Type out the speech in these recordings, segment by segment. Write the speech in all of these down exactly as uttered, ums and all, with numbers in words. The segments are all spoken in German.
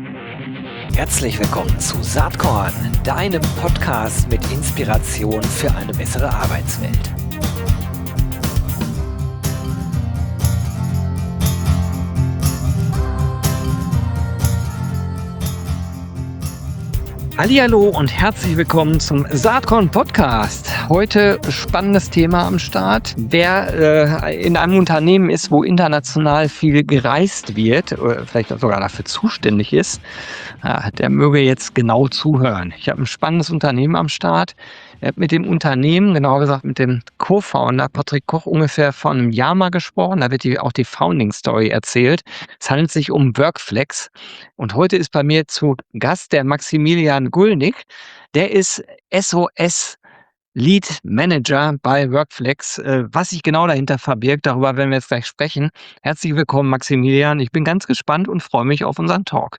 Herzlich willkommen zu Saatkorn, deinem Podcast mit Inspiration für eine bessere Arbeitswelt. Hallihallo und herzlich willkommen zum Saatkorn Podcast. Heute spannendes Thema am Start. Wer äh, in einem Unternehmen ist, wo international viel gereist wird, oder vielleicht auch sogar dafür zuständig ist, ja, der möge jetzt genau zuhören. Ich habe ein spannendes Unternehmen am Start. Ich habe mit dem Unternehmen, genauer gesagt mit dem Co-Founder Patrick Koch, ungefähr vor einem Jahr mal gesprochen. Da wird die, auch die Founding-Story erzählt. Es handelt sich um Workflex. Und heute ist bei mir zu Gast der Maximilian Gulnick. Der ist S O S Lead Manager bei Workflex. Äh, Was sich genau dahinter verbirgt, darüber werden wir jetzt gleich sprechen. Herzlich willkommen, Maximilian. Ich bin ganz gespannt und freue mich auf unseren Talk.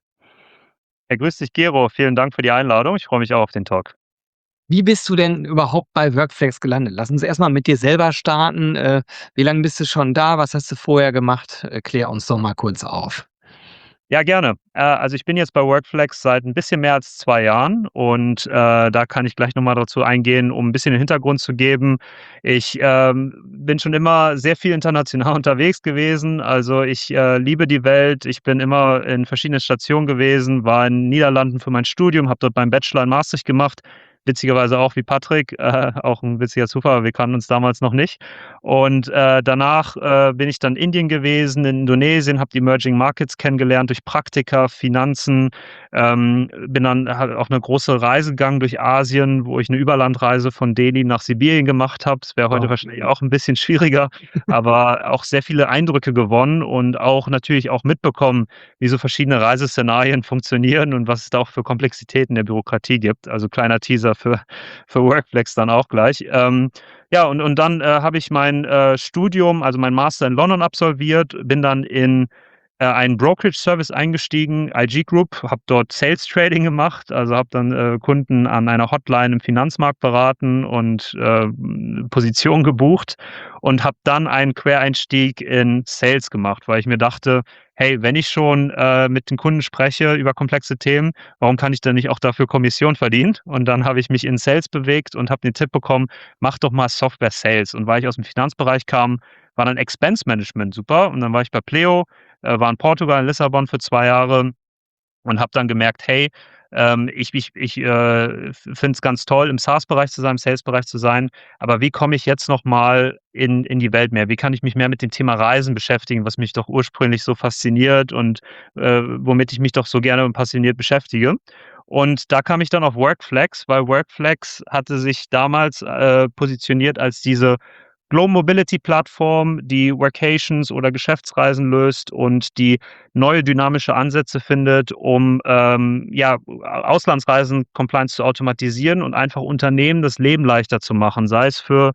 Ja, grüß dich, Gero. Vielen Dank für die Einladung. Ich freue mich auch auf den Talk. Wie bist du denn überhaupt bei Workflex gelandet? Lass uns erstmal mit dir selber starten. Äh, Wie lange bist du schon da? Was hast du vorher gemacht? Äh, Klär uns doch mal kurz auf. Ja, gerne. Äh, also ich bin jetzt bei Workflex seit ein bisschen mehr als zwei Jahren und, äh, da kann ich gleich noch mal dazu eingehen, um ein bisschen den Hintergrund zu geben. Ich, ähm, bin schon immer sehr viel international unterwegs gewesen. Also, ich, äh, liebe die Welt. Ich bin immer in verschiedenen Stationen gewesen, war in den Niederlanden für mein Studium, habe dort meinen Bachelor in Maastricht gemacht. Witzigerweise auch wie Patrick, äh, auch ein witziger Zufall, wir kannten uns damals noch nicht. Und, äh, danach, äh, bin ich dann in Indien gewesen, in Indonesien, habe die Emerging Markets kennengelernt durch Praktika, Finanzen, ähm, bin dann halt auf eine große Reise gegangen durch Asien, wo ich eine Überlandreise von Delhi nach Sibirien gemacht habe. Es wäre heute Wow. wahrscheinlich auch ein bisschen schwieriger, aber auch sehr viele Eindrücke gewonnen und auch natürlich auch mitbekommen, wie so verschiedene Reiseszenarien funktionieren und was es da auch für Komplexitäten der Bürokratie gibt. Also, kleiner Teaser für für Workflex dann auch gleich. Ähm, ja, und und dann, äh, habe ich mein, äh, Studium, also mein Master in London absolviert, bin dann in, äh, einen Brokerage-Service eingestiegen, I G Group, habe dort Sales Trading gemacht, also habe dann, äh, Kunden an einer Hotline im Finanzmarkt beraten und, äh, Positionen gebucht und habe dann einen Quereinstieg in Sales gemacht, weil ich mir dachte: „Hey, wenn ich schon, äh, mit den Kunden spreche über komplexe Themen, warum kann ich denn nicht auch dafür Kommission verdienen?“ Und dann habe ich mich in Sales bewegt und habe den Tipp bekommen: „Mach doch mal Software Sales.“ Und weil ich aus dem Finanzbereich kam, war dann Expense Management super. Und dann war ich bei Pleo, äh, war in Portugal, in Lissabon für zwei Jahre und habe dann gemerkt: „Hey, ähm, ich ich ich, äh, finde es ganz toll, im SaaS-Bereich zu sein, im Sales-Bereich zu sein, aber wie komme ich jetzt noch mal in in die Welt mehr? Wie kann ich mich mehr mit dem Thema Reisen beschäftigen, was mich doch ursprünglich so fasziniert und, äh, womit ich mich doch so gerne und passioniert beschäftige?“ Und da kam ich dann auf Workflex, weil Workflex hatte sich damals, äh, positioniert als diese Global Mobility Plattform, die Workations oder Geschäftsreisen löst und die neue dynamische Ansätze findet, um, ähm, ja, Auslandsreisen Compliance zu automatisieren und einfach Unternehmen das Leben leichter zu machen, sei es für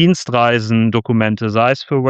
Dienstreisen-Dokumente, sei es für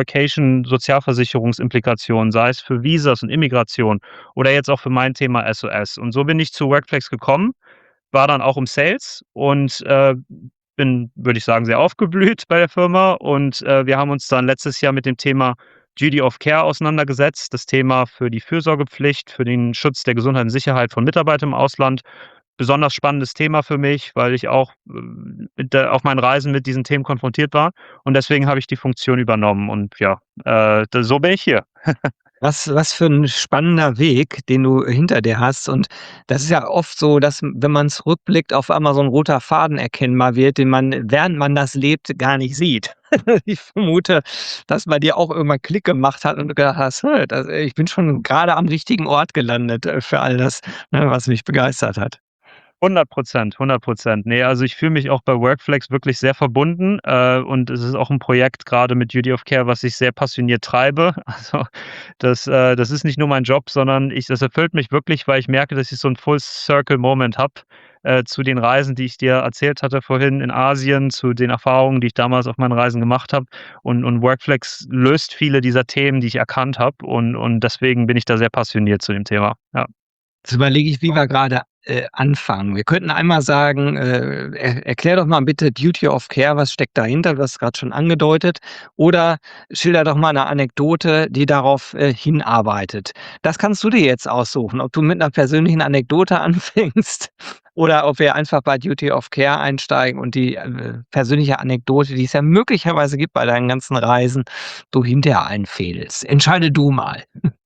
Vacation-Sozialversicherungsimplikationen, sei es für Visas und Immigration oder jetzt auch für mein Thema S O S. Und so bin ich zu Workflex gekommen, war dann auch im Sales und, äh, bin, würde ich sagen, sehr aufgeblüht bei der Firma und, äh, wir haben uns dann letztes Jahr mit dem Thema Duty of Care auseinandergesetzt, das Thema für die Fürsorgepflicht, für den Schutz der Gesundheit und Sicherheit von Mitarbeitern im Ausland. Besonders spannendes Thema für mich, weil ich auch, äh, mit der auf meinen Reisen mit diesen Themen konfrontiert war und deswegen habe ich die Funktion übernommen und ja, äh, da so bin ich hier. Was was für ein spannender Weg, den du hinter dir hast. Und das ist ja oft so, dass, wenn man zurückblickt, auf einmal so ein roter Faden erkennbar wird, den man, während man das lebt, gar nicht sieht. Ich vermute, dass bei dir auch irgendwann Klick gemacht hat und du gedacht hast: „Hm, das ich bin schon gerade am richtigen Ort gelandet, äh, für all das, ne, was mich begeistert hat.“ hundert Prozent, hundert Prozent. Ne, also ich fühle mich auch bei Workflex wirklich sehr verbunden, äh, und es ist auch 'n Projekt grade mit Duty of Care, was ich sehr passioniert treibe. Also, das äh, das ist nicht nur mein Job, sondern ich das erfüllt mich wirklich, weil ich merke, dass ich so 'n Full Circle Moment habe, äh, zu den Reisen, die ich dir erzählt hatte vorhin in Asien, zu den Erfahrungen, die ich damals auf meinen Reisen gemacht habe. Und und Workflex löst viele dieser Themen, die ich erkannt habe und und deswegen bin ich da sehr passioniert zu dem Thema. Ja. Jetzt überlege ich, wie wir gerade äh, anfangen? Wir könnten einmal sagen, äh, er erklär doch mal bitte Duty of Care, was steckt dahinter? Du hast grad schon angedeutet. Oder schilder doch mal 'ne Anekdote, die darauf, äh, hinarbeitet. Das kannst du dir jetzt aussuchen, ob du mit 'ner persönlichen Anekdote anfängst oder ob wir einfach bei Duty of Care einsteigen und die, äh, persönliche Anekdote, die es ja möglicherweise gibt bei deinen ganzen Reisen, du hinterher einfädelst. Entscheide du mal.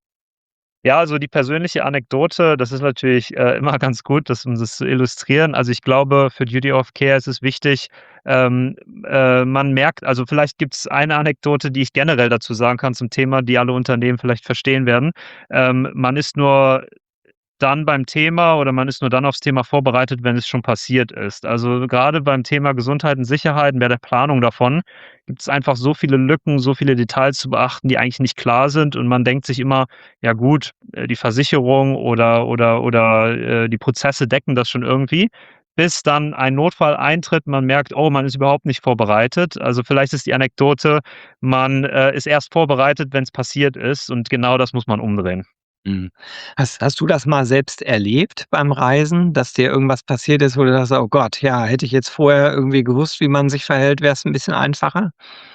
Ja, also die persönliche Anekdote, das ist natürlich, äh, immer ganz gut, das um das zu illustrieren. Also, ich glaube, für Duty of Care ist es wichtig, ähm, äh, man merkt also, vielleicht gibt's eine Anekdote, die ich generell dazu sagen kann zum Thema, die alle Unternehmen vielleicht verstehen werden. Ähm, man ist nur dann beim Thema oder man ist nur dann aufs Thema vorbereitet, wenn es schon passiert ist. Also, grade beim Thema Gesundheit und Sicherheit und bei der Planung davon gibt's einfach so viele Lücken, so viele Details zu beachten, die eigentlich nicht klar sind und man denkt sich immer: „Ja gut, äh, die Versicherung oder oder oder, äh, die Prozesse decken das schon irgendwie“, bis dann ein Notfall eintritt, man merkt: „Oh, man ist überhaupt nicht vorbereitet.“ Also, vielleicht ist die Anekdote, man, äh, ist erst vorbereitet, wenn's passiert ist und genau das muss man umdrehen. Mhm. Hast hast du das mal selbst erlebt beim Reisen, dass dir irgendwas passiert ist, wo du sagst: „Oh Gott, ja, hätte ich jetzt vorher irgendwie gewusst, wie man sich verhält, wär's 'n bisschen einfacher?“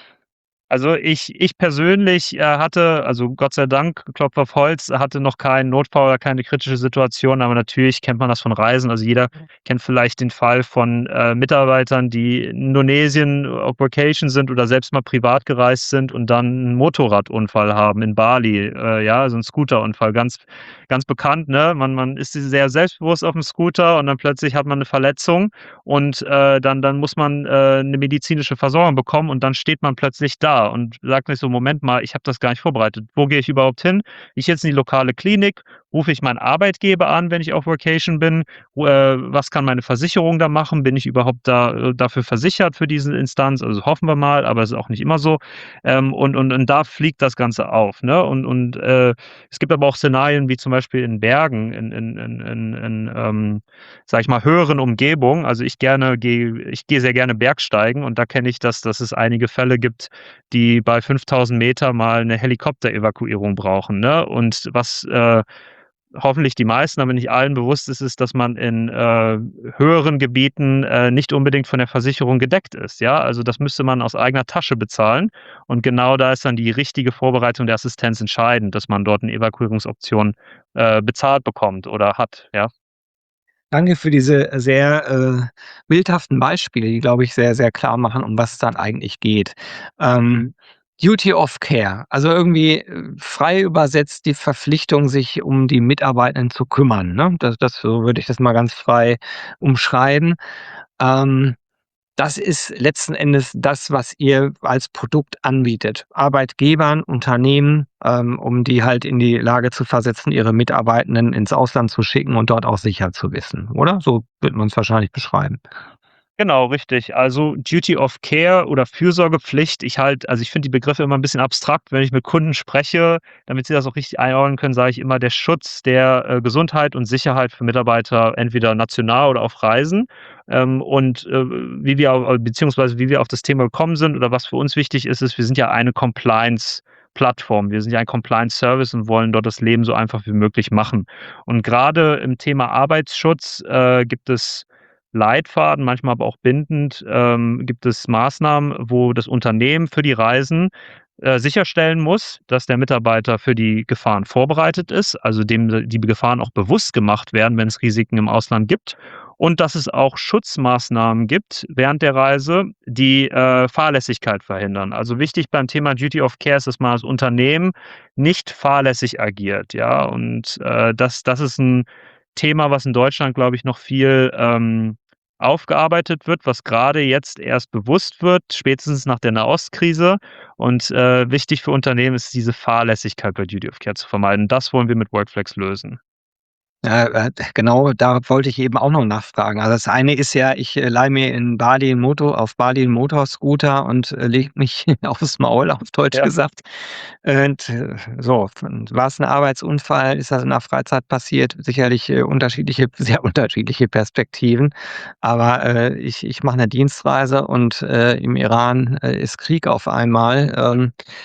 Also, ich ich persönlich, äh, hatte also Gott sei Dank, Klopf auf Holz, hatte noch keinen Notfall oder keine kritische Situation, aber natürlich kennt man das von Reisen. Also, jeder kennt vielleicht den Fall von, äh, Mitarbeitern, die in Indonesien auf Vacation sind oder selbst mal privat gereist sind und dann 'n Motorradunfall haben in Bali, äh, ja, so 'n Scooterunfall, ganz ganz bekannt, ne? Man man ist si sehr selbstbewusst aufm Scooter und dann plötzlich hat man 'ne Verletzung und, äh, dann dann muss man, äh, 'ne medizinische Versorgung bekommen und dann steht man plötzlich da und sagt sich so: „Moment mal, ich habe das gar nicht vorbereitet. Wo gehe ich überhaupt hin? Gehe ich jetzt in die lokale Klinik? Rufe ich meinen Arbeitgeber an, wenn ich auf Vacation bin? Wo äh, was kann meine Versicherung da machen? Bin ich überhaupt da äh, dafür versichert für diese Instanz?“ Also, hoffen wir mal, aber es ist auch nicht immer so. Ähm, und und und da fliegt das Ganze auf, ne? Und und, äh, es gibt aber auch Szenarien wie zum Beispiel in Bergen, in in in in in, ähm, sage ich mal, höheren Umgebungen. Also, ich gerne gehe ich gehe sehr gerne Bergsteigen und da kenne ich das, dass es einige Fälle gibt, die bei fünftausend Meter mal 'ne Helikopterevakuierung brauchen, ne? Und was, äh, hoffentlich die meisten, aber nicht allen bewusst ist, ist, dass man in, äh, höheren Gebieten, äh, nicht unbedingt von der Versicherung gedeckt ist, ja? Also, das müsste man aus eigener Tasche bezahlen und genau da ist dann die richtige Vorbereitung der Assistenz entscheidend, dass man dort 'ne Evakuierungsoption, äh, bezahlt bekommt oder hat, ja. Danke für diese sehr, äh, bildhaften Beispiele, die, glaube ich, sehr, sehr klar machen, um was es dann eigentlich geht. Ähm, Duty of Care, also irgendwie, äh, frei übersetzt die Verpflichtung, sich um die Mitarbeitenden zu kümmern, ne? Das das so würde ich das mal ganz frei umschreiben. Ähm, das ist letzten Endes das, was ihr als Produkt anbietet. Arbeitgebern, Unternehmen, ähm, um die halt in die Lage zu versetzen, ihre Mitarbeitenden ins Ausland zu schicken und dort auch sicher zu wissen, oder? So würde man's wahrscheinlich beschreiben. Genau, richtig. Also, Duty of Care oder Fürsorgepflicht, ich halt also, ich finde die Begriffe immer 'n bisschen abstrakt, wenn ich mit Kunden spreche, damit sie das auch richtig einordnen können, sage ich immer: „Der Schutz der, äh, Gesundheit und Sicherheit für Mitarbeiter, entweder national oder auf Reisen.“ Ähm, und, äh, wie wir au beziehungsweise wie wir auf das Thema gekommen sind oder was für uns wichtig ist, ist, wir sind ja eine Compliance-Plattform. Wir sind ja ein Compliance-Service und wollen dort das Leben so einfach wie möglich machen. Und grade im Thema Arbeitsschutz, äh, gibt es Leitfaden, manchmal aber auch bindend, ähm, gibt es Maßnahmen, wo das Unternehmen für die Reisen, äh, sicherstellen muss, dass der Mitarbeiter für die Gefahren vorbereitet ist, also dem die Gefahren auch bewusst gemacht werden, wenn es Risiken im Ausland gibt und dass es auch Schutzmaßnahmen gibt während der Reise, die, äh, Fahrlässigkeit verhindern. Also, wichtig beim Thema Duty of Care ist, dass man als Unternehmen nicht fahrlässig agiert, ja? Und, äh, das das ist 'n Thema, was in Deutschland, glaube ich, noch viel, ähm, aufgearbeitet wird, was grade jetzt erst bewusst wird, spätestens nach der Nahostkrise. Und, äh, wichtig für Unternehmen ist diese Fahrlässigkeit bei Duty of Care zu vermeiden. Das wollen wir mit Workflex lösen. Ja, äh, genau, da wollte ich eben auch noch nachfragen. Also, das eine ist ja, ich, äh, leihe mir in Bali 'n Moto auf Bali 'n Motorscooter und, äh, lege mich aufs Maul, auf Deutsch Ja. gesagt. Und, äh, so, war's 'n Arbeitsunfall? Ist das in der Freizeit passiert? Sicherlich, äh, unterschiedliche sehr unterschiedliche Perspektiven. Aber, äh, ich ich mache 'ne Dienstreise und, äh, im Iran, äh, ist Krieg auf einmal. Ähm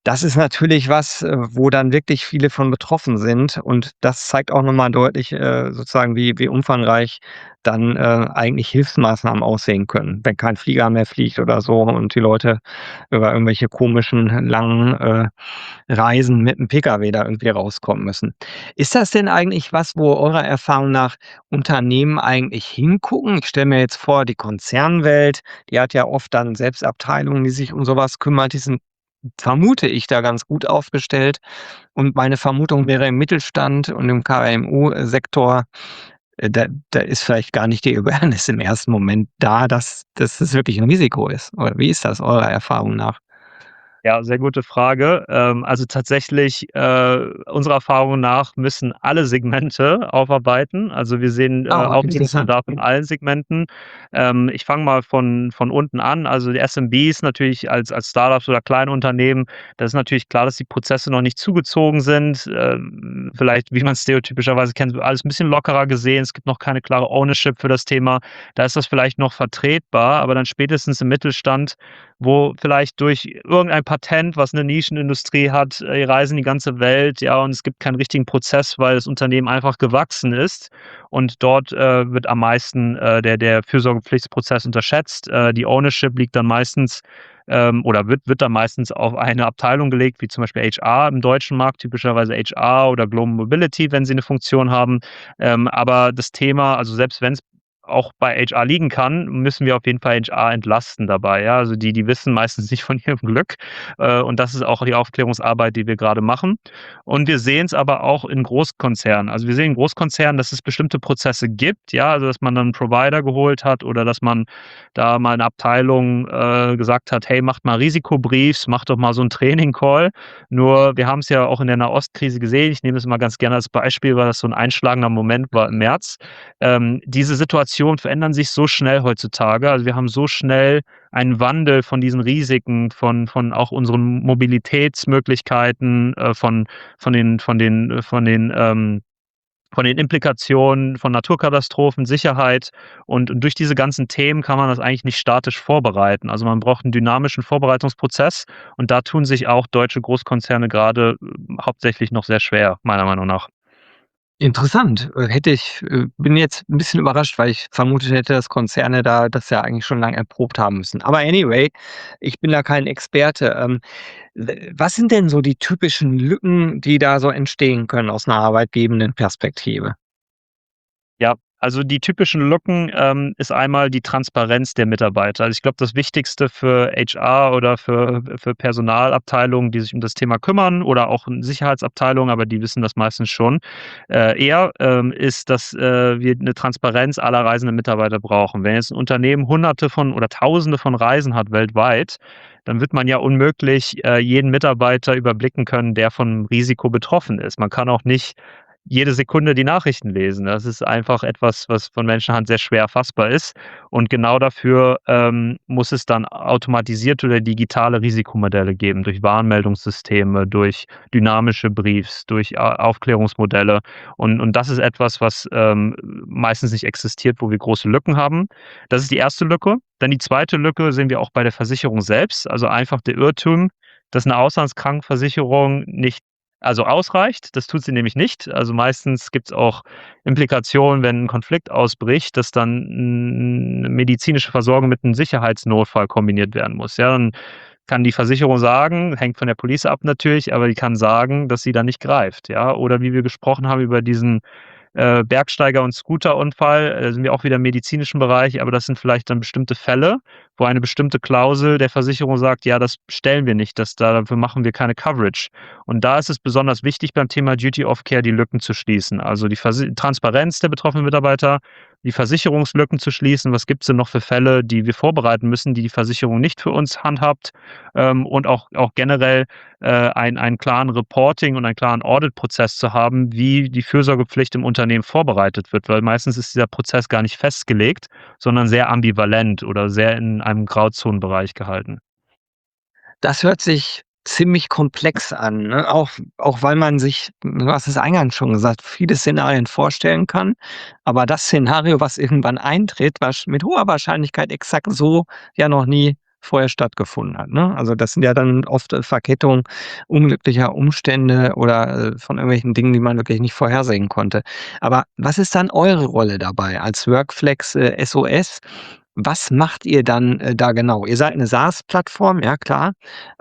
Das ist natürlich was, äh, wo dann wirklich viele von betroffen sind und das zeigt auch noch mal deutlich, äh, sozusagen, wie wie umfangreich dann, äh, eigentlich Hilfsmaßnahmen aussehen können, wenn kein Flieger mehr fliegt oder so und die Leute über irgendwelche komischen langen, äh, Reisen mit 'm Pkw da irgendwie rauskommen müssen. Ist das denn eigentlich was, wo eurer Erfahrung nach Unternehmen eigentlich hingucken? Ich stelle mir jetzt vor, die Konzernwelt, die hat ja oft dann selbst Abteilungen, die sich um so was kümmert. Die sind, vermute ich, da ganz gut aufgestellt. Und meine Vermutung wäre im Mittelstand und im K M U-Sektor, äh, da da ist vielleicht gar nicht die Awareness im ersten Moment da, dass dass das wirklich 'n Risiko ist. Oder wie ist das eurer Erfahrung nach? Ja, sehr gute Frage. Ähm, also tatsächlich, äh, unserer Erfahrung nach müssen alle Segmente aufarbeiten. Also, wir sehen, äh, Ah, interessant. Aufklärungsbedarf in allen Segmenten. Ähm, ich fange mal von von unten an. Also, die S M Bs natürlich als als Start-ups oder Kleinunternehmen, da ist natürlich klar, dass die Prozesse noch nicht zugezogen sind. Ähm, vielleicht, wie man's stereotypischerweise kennt, alles 'n bisschen lockerer gesehen. Es gibt noch keine klare Ownership für das Thema. Da ist das vielleicht noch vertretbar, aber dann spätestens im Mittelstand, wo vielleicht durch irgendein Patent, was 'ne Nischenindustrie hat, äh, reisen die ganze Welt, ja, und es gibt keinen richtigen Prozess, weil das Unternehmen einfach gewachsen ist. Und dort, äh, wird am meisten, äh, der der Fürsorgepflichtprozess unterschätzt. Äh, die Ownership liegt dann meistens, ähm oder wird wird dann meistens auf eine Abteilung gelegt, wie zum Beispiel H R im deutschen Markt, typischerweise H R oder Global Mobility, wenn sie 'ne Funktion haben. Ähm, aber das Thema also, selbst wenn's auch bei H R liegen kann, müssen wir auf jeden Fall H R entlasten dabei, ja? Also, die die wissen meistens nicht von ihrem Glück, äh, und das ist auch die Aufklärungsarbeit, die wir grade machen. Und wir sehen's aber auch in Großkonzernen. Also, wir sehen in Großkonzernen, dass es bestimmte Prozesse gibt, ja, also, dass man dann 'n Provider geholt hat oder dass man da mal 'ne Abteilung, äh, gesagt hat: „Hey, macht mal Risikobriefs, macht doch mal so 'n Training-Call.“ Nur wir haben's ja auch in der Nahostkrise gesehen. Ich nehme das immer ganz gerne als Beispiel, weil das so 'n einschlagender Moment war im März. Ähm, diese Situationen verändern sich so schnell heutzutage. Also, wir haben so schnell einen Wandel von diesen Risiken, von von auch unseren Mobilitätsmöglichkeiten, äh, von von den von den äh, von den, ähm von den Implikationen von Naturkatastrophen, Sicherheit. Und und durch diese ganzen Themen kann man das eigentlich nicht statisch vorbereiten. Also, man braucht 'n dynamischen Vorbereitungsprozess und da tun sich auch deutsche Großkonzerne grade, äh, hauptsächlich noch sehr schwer, meiner Meinung nach. Interessant. Äh, hätte ich äh, bin jetzt 'n bisschen überrascht, weil ich vermutet hätte, dass Konzerne da das ja eigentlich schon lang erprobt haben müssen. Aber anyway, ich bin da kein Experte. Ähm, w was sind denn so die typischen Lücken, die da so entstehen können aus 'ner arbeitgebenden Perspektive? Ja, also die typischen Lücken, ähm, ist einmal die Transparenz der Mitarbeiter. Also, ich glaube, das Wichtigste für H R oder für für Personalabteilungen, die sich um das Thema kümmern oder auch 'n Sicherheitsabteilung, aber die wissen das meistens schon, äh, eher, ähm, ist, dass, äh, wir 'ne Transparenz aller reisenden Mitarbeiter brauchen. Wenn jetzt 'n Unternehmen Hunderte von oder Tausende von Reisen hat weltweit, dann wird man ja unmöglich, äh, jeden Mitarbeiter überblicken können, der von Risiko betroffen ist. Man kann auch nicht jede Sekunde die Nachrichten lesen. Das ist einfach etwas, was von Menschenhand sehr schwer erfassbar ist. Und genau dafür, ähm, muss es dann automatisierte oder digitale Risikomodelle geben, durch Warnmeldungssysteme, durch dynamische Briefs, durch A Aufklärungsmodelle. Und und das ist etwas, was, ähm, meistens nicht existiert, wo wir große Lücken haben. Das ist die erste Lücke. Dann die zweite Lücke sehen wir auch bei der Versicherung selbst. Also, einfach der Irrtum, dass 'ne Auslandskrankenversicherung nicht also, ausreicht. Das tut sie nämlich nicht. Also, meistens gibt's auch Implikationen, wenn 'n Konflikt ausbricht, dass dann 'n 'ne medizinische Versorgung mit 'nem Sicherheitsnotfall kombiniert werden muss, ja? Dann kann die Versicherung sagen hängt von der Police ab natürlich, aber die kann sagen, dass sie da nicht greift, ja? Oder wie wir gesprochen haben über diesen, äh, Bergsteiger und Scooterunfall, da sind wir auch wieder im medizinischen Bereich, aber das sind vielleicht dann bestimmte Fälle, wo eine bestimmte Klausel der Versicherung sagt: „Ja, das stellen wir nicht, das da dafür machen wir keine Coverage.“ Und da ist es besonders wichtig beim Thema Duty of Care die Lücken zu schließen. Also, die Versi Transparenz der betroffenen Mitarbeiter, die Versicherungslücken zu schließen. Was gibt's denn noch für Fälle, die wir vorbereiten müssen, die die Versicherung nicht für uns handhabt? Ähm, und auch auch generell, äh, ein einen klaren Reporting und einen klaren Auditprozess zu haben, wie die Fürsorgepflicht im Unternehmen vorbereitet wird, weil meistens ist dieser Prozess gar nicht festgelegt, sondern sehr ambivalent oder sehr in einem Grauzonenbereich gehalten. Das hört sich ziemlich komplex an, ne? Auch auch weil man sich, du hast es eingangs schon gesagt, viele Szenarien vorstellen kann, aber das Szenario, was irgendwann eintritt, wahrsch mit hoher Wahrscheinlichkeit exakt so ja noch nie vorher stattgefunden hat, ne? Also, das sind ja dann oft, äh, Verkettungen unglücklicher Umstände oder, äh, von irgendwelchen Dingen, die man wirklich nicht vorhersehen konnte. Aber was ist dann eure Rolle dabei als Workflex, äh, S O S? Was macht ihr dann, äh, da genau? Ihr seid 'ne SaaS-Plattform, ja klar,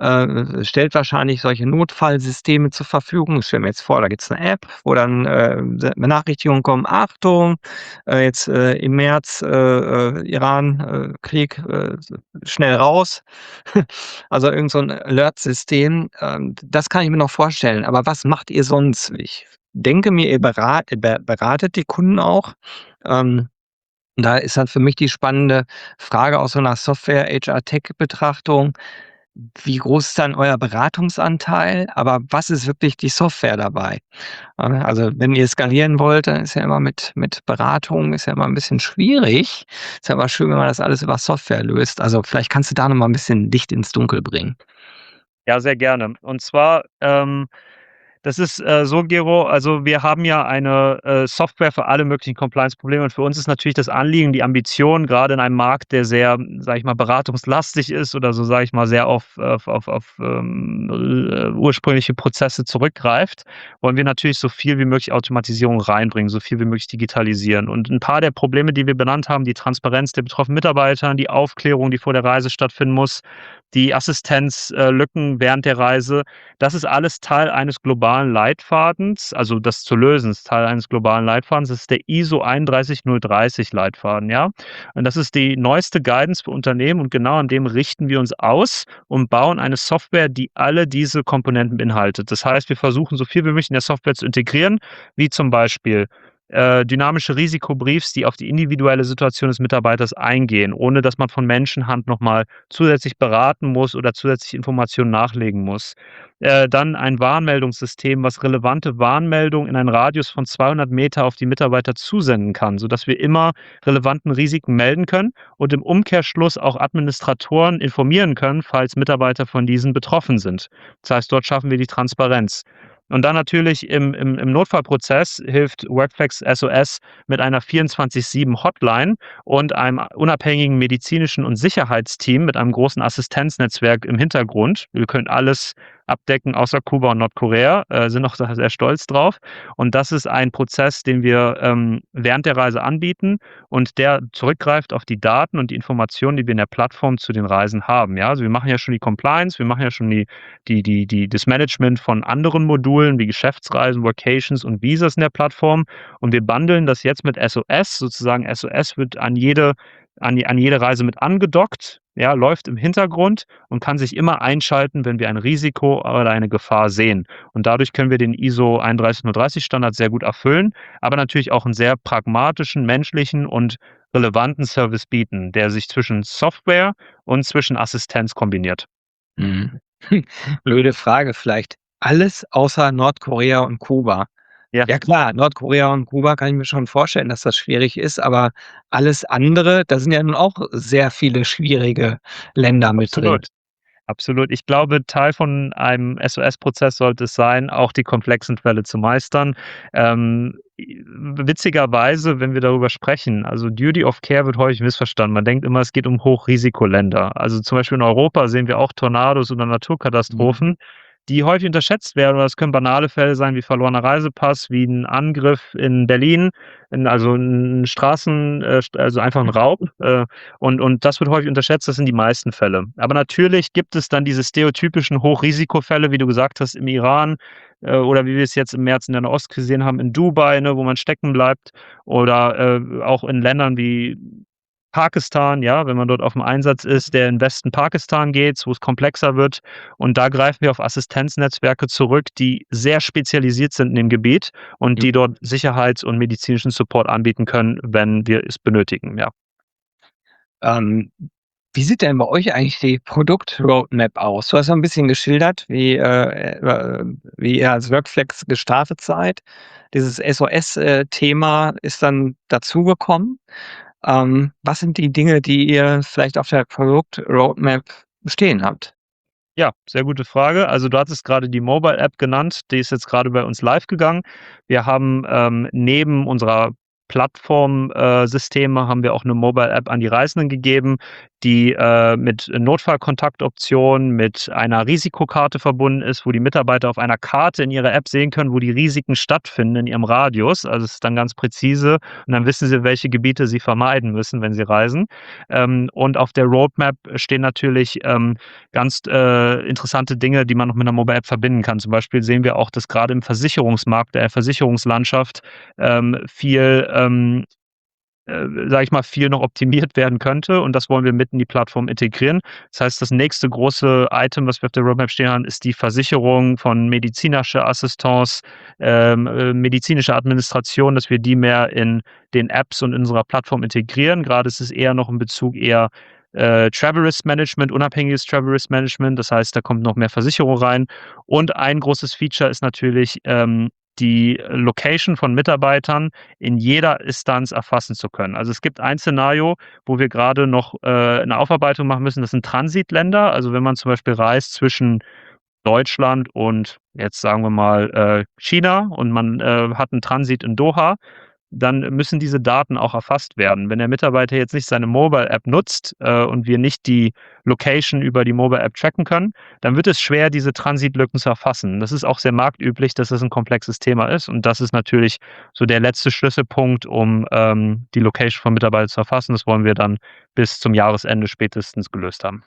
äh, stellt wahrscheinlich solche Notfallsysteme zur Verfügung. Ich stelle mir jetzt vor, da gibt's 'ne App, wo dann, äh, Benachrichtigungen kommen: „Achtung, äh, jetzt, äh, im März, äh, äh, Iran, äh, Krieg, äh, schnell raus.“ Also, irgend so 'n Alert-System, ähm, das kann ich mir noch vorstellen. Aber was macht ihr sonst? Ich denke mir, ihr berat be beratet die Kunden auch. Ähm, da ist dann für mich die spannende Frage aus so 'ner Software-H R-Tech-Betrachtung: Wie groß ist dann euer Beratungsanteil, aber was ist wirklich die Software dabei? Äh, also, wenn ihr skalieren wollt, dann ist ja immer mit mit Beratung ist ja immer 'n bisschen schwierig. Ist ja aber schön, wenn man das alles über Software löst. Also, vielleicht kannst du da noch mal 'n bisschen Licht ins Dunkel bringen. Ja, sehr gerne. Und zwar, ähm, das ist, äh, so, Gero, also, wir haben ja eine, äh, Software für alle möglichen Compliance-Probleme und für uns ist natürlich das Anliegen, die Ambition, grade in einem Markt, der sehr, sage ich mal, beratungslastig ist oder so, sage ich mal, sehr auf auf auf auf, ähm, äh, ursprüngliche Prozesse zurückgreift, wollen wir natürlich so viel wie möglich Automatisierung reinbringen, so viel wie möglich digitalisieren. Und 'n paar der Probleme, die wir benannt haben, die Transparenz der betroffenen Mitarbeiter, die Aufklärung, die vor der Reise stattfinden muss, die Assistenz äh, Lücken während der Reise, das ist alles Teil eines globalen Leitfadens. Also, das zu lösen, ist Teil eines globalen Leitfadens. Das ist der ISO einunddreißig null dreißig Leitfaden, ja? Und das ist die neueste Guidance für Unternehmen und genau an dem richten wir uns aus und bauen eine Software, die alle diese Komponenten beinhaltet. Das heißt, wir versuchen, so viel wie möglich in der Software zu integrieren, wie zum Beispiel, äh, dynamische Risikobriefs, die auf die individuelle Situation des Mitarbeiters eingehen, ohne dass man von Menschenhand noch mal zusätzlich beraten muss oder zusätzliche Informationen nachlegen muss. Äh, dann ein Warnmeldungssystem, was relevante Warnmeldungen in einen Radius von zweihundert Meter auf die Mitarbeiter zusenden kann, sodass wir immer relevanten Risiken melden können und im Umkehrschluss auch Administratoren informieren können, falls Mitarbeiter von diesen betroffen sind. Das heißt, dort schaffen wir die Transparenz. Und dann natürlich im im im Notfallprozess hilft Workflex S O S mit einer vierundzwanzig sieben Hotline und einem unabhängigen medizinischen und Sicherheitsteam mit einem großen Assistenznetzwerk im Hintergrund. Wir können alles abdecken außer Kuba und Nordkorea, äh, sind auch da sehr stolz drauf. Und das ist ein Prozess, den wir, ähm, während der Reise anbieten und der zurückgreift auf die Daten und die Informationen, die wir in der Plattform zu den Reisen haben, ja? Also, wir machen ja schon die Compliance, wir machen ja schon die die die die das Management von anderen Modulen wie Geschäftsreisen, Workations und Visas in der Plattform und wir bundeln das jetzt mit S O S, sozusagen S O S wird an jede an an jede Reise mit angedockt, ja, läuft im Hintergrund und kann sich immer einschalten, wenn wir ein Risiko oder eine Gefahr sehen. Und dadurch können wir den ISO einunddreißig null dreißig Standard sehr gut erfüllen, aber natürlich auch 'n sehr pragmatischen, menschlichen und relevanten Service bieten, der sich zwischen Software und zwischen Assistenz kombiniert. Mhm. Blöde Frage vielleicht. Alles außer Nordkorea und Kuba. Ja. Ja klar, Nordkorea und Kuba kann ich mir schon vorstellen, dass das schwierig ist, aber alles andere, da sind ja nun auch sehr viele schwierige Länder mit drin. Absolut. Absolut. Ich glaube, Teil von einem S O S-Prozess sollte es sein, auch die komplexen Fälle zu meistern. Ähm, i witzigerweise, wenn wir darüber sprechen, also Duty of Care wird häufig missverstanden. Man denkt immer, es geht um Hochrisikoländer. Also, zum Beispiel in Europa sehen wir auch Tornados oder Mhm. Naturkatastrophen, die häufig unterschätzt werden oder es können banale Fälle sein wie verlorener Reisepass, wie 'n Angriff in Berlin, in also 'n Straßen äh, st also einfach 'n Raub, äh, und und das wird häufig unterschätzt, das sind die meisten Fälle. Aber natürlich gibt es dann diese stereotypischen Hochrisikofälle, wie du gesagt hast, im Iran, äh, oder wie wir es jetzt im März in der Nahost gesehen haben, in Dubai, ne, wo man stecken bleibt oder, äh, auch in Ländern wie Pakistan, ja, wenn man dort auf'm Einsatz ist, der in Westen Pakistan geht, wo's komplexer wird. Und da greifen wir auf Assistenznetzwerke zurück, die sehr spezialisiert sind in dem Gebiet und Jo. die dort Sicherheits und medizinischen Support anbieten können, wenn wir es benötigen, ja. Ähm, wie sieht denn bei euch eigentlich die Produkt-Roadmap aus? Du hast ja 'n bisschen geschildert, wie, äh, äh, wie ihr als Workflex gestartet seid. Dieses S O S, äh, Thema ist dann dazugekommen. Ähm, was sind die Dinge, die ihr vielleicht auf der Produkt-Roadmap stehen habt? Ja, sehr gute Frage. Also, du hattest grade die Mobile-App genannt, die ist jetzt grade bei uns live gegangen. Wir haben, ähm, neben unserer Plattformsysteme äh, haben wir auch eine Mobile-App an die Reisenden gegeben, die äh, mit Notfallkontaktoptionen, mit einer Risikokarte verbunden ist, wo die Mitarbeiter auf einer Karte in ihrer App sehen können, wo die Risiken stattfinden in ihrem Radius. Also es ist dann ganz präzise und dann wissen sie, welche Gebiete sie vermeiden müssen, wenn sie reisen. Ähm, und auf der Roadmap stehen natürlich ähm, ganz äh, interessante Dinge, die man noch mit einer Mobile App verbinden kann. Zum Beispiel sehen wir auch, dass gerade im Versicherungsmarkt, der Versicherungslandschaft ähm, viel ähm, äh, sage ich mal, viel noch optimiert werden könnte und das wollen wir mit in die Plattform integrieren. Das heißt, das nächste große Item, was wir auf der Roadmap stehen haben, ist die Versicherung von medizinischer Assistance, ähm, äh, medizinische Administration, dass wir die mehr in den Apps und in unserer Plattform integrieren. Gerade ist es eher noch in Bezug eher äh, Travel Risk Management, unabhängiges Travel Risk Management. Das heißt, da kommt noch mehr Versicherung rein. Und ein großes Feature ist natürlich ähm, die Location von Mitarbeitern in jeder Instanz erfassen zu können. Also es gibt ein Szenario, wo wir gerade noch äh, eine Aufarbeitung machen müssen. Das sind Transitländer. Also wenn man zum Beispiel reist zwischen Deutschland und jetzt sagen wir mal äh, China und man äh, hat einen Transit in Doha, dann müssen diese Daten auch erfasst werden. Wenn der Mitarbeiter jetzt nicht seine Mobile-App nutzt äh, und wir nicht die Location über die Mobile-App tracken können, dann wird es schwer, diese Transitlücken zu erfassen. Das ist auch sehr marktüblich, dass das ein komplexes Thema ist und das ist natürlich so der letzte Schlüsselpunkt, um ähm, die Location von Mitarbeitern zu erfassen. Das wollen wir dann bis zum Jahresende spätestens gelöst haben.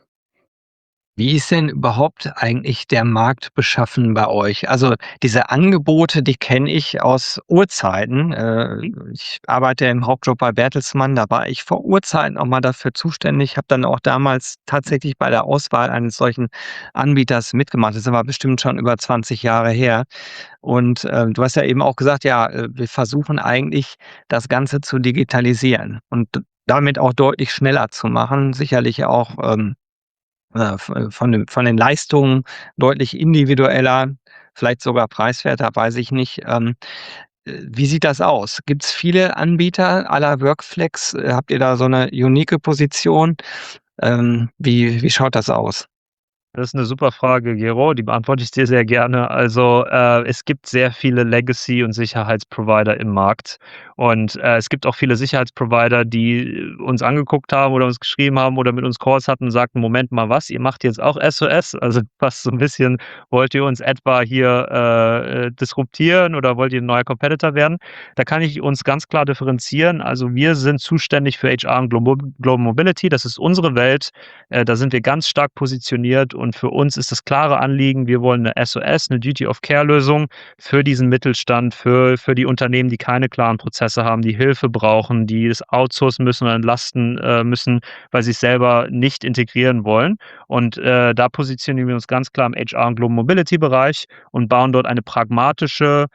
Wie ist denn überhaupt eigentlich der Markt beschaffen bei euch? Also, diese Angebote, die kenne ich aus Urzeiten. Äh, ich arbeite im Hauptjob bei Bertelsmann, da war ich vor Urzeiten auch mal dafür zuständig, habe dann auch damals tatsächlich bei der Auswahl eines solchen Anbieters mitgemacht. Das ist aber bestimmt schon über zwanzig Jahre her. Und, äh, du hast ja eben auch gesagt, ja, äh, wir versuchen eigentlich, das Ganze zu digitalisieren und damit auch deutlich schneller zu machen. Sicherlich auch, ähm äh, von den von den Leistungen deutlich individueller, vielleicht sogar preiswerter, weiß ich nicht. Ähm, äh, wie sieht das aus? Gibt es viele Anbieter à la Workflex? Äh, habt ihr da so eine unique Position? Ähm, wie wie schaut das aus? Das ist 'ne super Frage, Gero, die beantworte ich dir sehr gerne. Also, äh, es gibt sehr viele Legacy und Sicherheitsprovider im Markt und, äh, es gibt auch viele Sicherheitsprovider, die uns angeguckt haben oder uns geschrieben haben oder mit uns Calls hatten und sagten: „Moment mal, was? Ihr macht jetzt auch S O S?“ Also, fast so 'n bisschen: „Wollt ihr uns etwa hier, äh, äh, disruptieren oder wollt ihr 'n neuer Competitor werden?“ Da kann ich uns ganz klar differenzieren. Also, wir sind zuständig für H R und Globo Global Mobility. Das ist unsere Welt. Äh, da sind wir ganz stark positioniert und für uns ist das klare Anliegen, wir wollen 'ne S O S, 'ne Duty of Care Lösung für diesen Mittelstand, für für die Unternehmen, die keine klaren Prozesse haben, die Hilfe brauchen, die es outsourcen müssen oder entlasten, äh, müssen, weil sie's selber nicht integrieren wollen. Und, äh, da positionieren wir uns ganz klar im H R und Global Mobility Bereich und bauen dort eine pragmatische,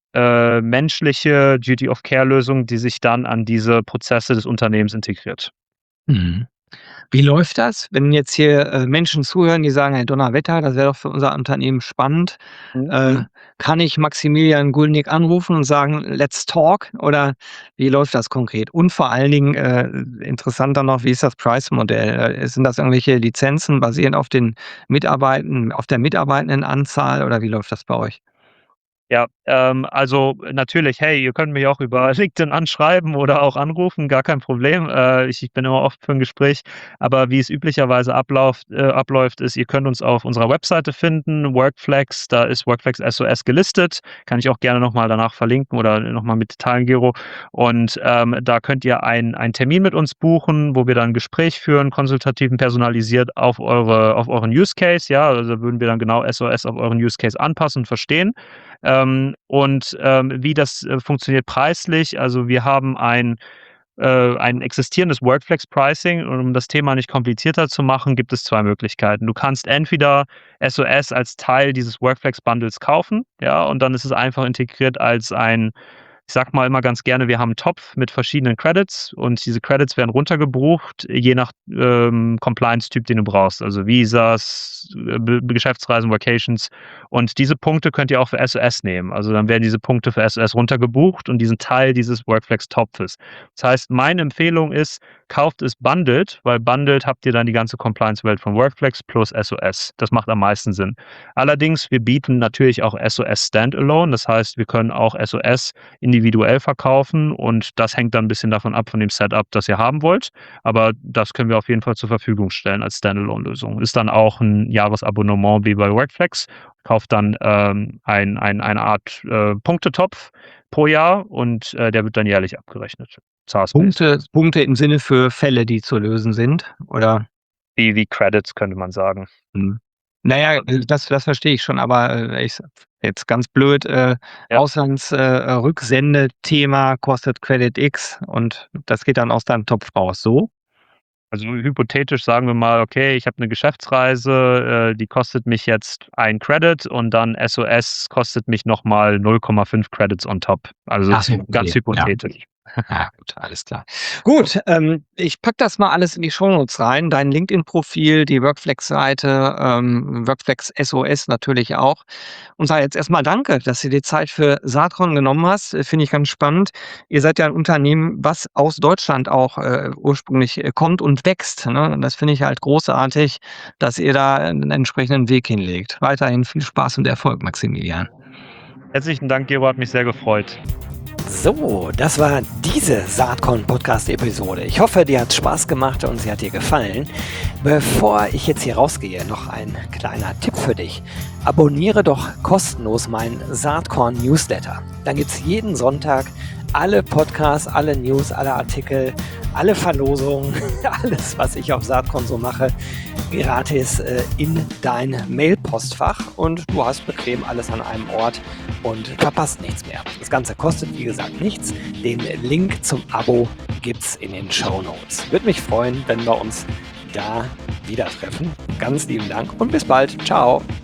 äh, menschliche Duty of Care Lösung, die sich dann an diese Prozesse des Unternehmens integriert. Mhm. Wie läuft das, wenn jetzt hier, äh, Menschen zuhören, die sagen: „Hey, Donnerwetter, das wäre doch für unser Unternehmen spannend.“ Mhm. Äh, kann ich Maximilian Gulnik anrufen und sagen: „Let's talk“, oder wie läuft das konkret? Und vor allen Dingen, äh, interessanter noch, wie ist das Preismodell? Äh, sind das irgendwelche Lizenzen basierend auf den Mitarbeitenden auf der Mitarbeitendenanzahl oder wie läuft das bei euch? Ja, ähm, also natürlich, hey, ihr könnt mich auch über LinkedIn anschreiben oder auch anrufen, gar kein Problem. Äh, ich ich bin immer offen für 'n Gespräch, aber wie es üblicherweise ablauft äh, abläuft, ist, ihr könnt uns auf unserer Webseite finden, Workflex, da ist Workflex S O S gelistet. Kann ich auch gerne noch mal danach verlinken oder noch mal mitteilen, Gero. Und, ähm, da könnt ihr einen einen Termin mit uns buchen, wo wir dann 'n Gespräch führen, konsultativ und personalisiert auf eure auf euren Use Case, ja. Also, würden wir dann genau S O S auf euren Use Case anpassen und verstehen. Ähm, und, ähm, wie das, äh, funktioniert preislich, also wir haben ein äh, ein existierendes Workflex Pricing und um das Thema nicht komplizierter zu machen, gibt es zwei Möglichkeiten. Du kannst entweder S O S als Teil dieses Workflex Bundles kaufen, ja, und dann ist es einfach integriert als ein ich sage mal immer ganz gerne, wir haben 'n Topf mit verschiedenen Credits und diese Credits werden runtergebucht, je nach, ähm, Compliance-Typ, den du brauchst, also Visas, äh, Be Geschäftsreisen, Vacations. Und diese Punkte könnt ihr auch für S O S nehmen. Also, dann werden diese Punkte für S O S runtergebucht und die sind Teil dieses Workflex-Topfes. Das heißt, meine Empfehlung ist, kauft es bundled, weil bundled habt ihr dann die ganze Compliance-Welt von Workflex plus S O S. Das macht am meisten Sinn. Allerdings, wir bieten natürlich auch S O S Standalone, das heißt, wir können auch S O S in individuell verkaufen und das hängt dann ein bisschen davon ab von dem Setup, das ihr haben wollt. Aber das können wir auf jeden Fall zur Verfügung stellen als Standalone-Lösung. Ist dann auch ein Jahresabonnement wie bei Workflex, kauft dann ähm, ein, ein, eine Art äh, Punktetopf pro Jahr und äh, der wird dann jährlich abgerechnet. Punkte, Punkte im Sinne für Fälle, die zu lösen sind, oder? Wie, wie Credits, könnte man sagen. Hm. Naja, das, das verstehe ich schon, aber äh, ich, jetzt ganz blöd, äh, Ja. Auslandsrücksendethema äh, kostet Credit X und das geht dann aus deinem Topf raus, so? Also hypothetisch sagen wir mal, okay, ich habe eine Geschäftsreise, äh, die kostet mich jetzt ein Credit und dann S O S kostet mich nochmal null Komma fünf Credits on top. Also Ach so, okay. ganz hypothetisch. Ja. Ja, gut, alles klar. Gut, ähm, ich pack das mal alles in die Shownotes rein. Dein LinkedIn-Profil, die Workflex-Seite, ähm, Workflex S O S natürlich auch. Und sage jetzt erstmal danke, dass du dir Zeit für Saatkorn genommen hast. Äh, Finde ich ganz spannend. Ihr seid ja ein Unternehmen, was aus Deutschland auch äh, ursprünglich äh, kommt und wächst. Ne? Und das finde ich halt großartig, dass ihr da einen entsprechenden Weg hinlegt. Weiterhin viel Spaß und Erfolg, Maximilian. Herzlichen Dank, Gero, hat mich sehr gefreut. So, das war diese Saatkorn-Podcast-Episode. Ich hoffe, dir hat es Spaß gemacht und sie hat dir gefallen. Bevor ich jetzt hier rausgehe, noch ein kleiner Tipp für dich. Abonniere doch kostenlos meinen Saatkorn-Newsletter. Dann gibt es jeden Sonntag alle Podcasts, alle News, alle Artikel, alle Verlosungen, alles, was ich auf Saatkorn so mache, gratis äh, in dein Mailpostfach und du hast bequem alles an einem Ort und verpasst nichts mehr. Das Ganze kostet, wie gesagt, nichts. Den Link zum Abo gibt's in den Shownotes. Würde mich freuen, wenn wir uns da wieder treffen. Ganz lieben Dank und bis bald. Ciao.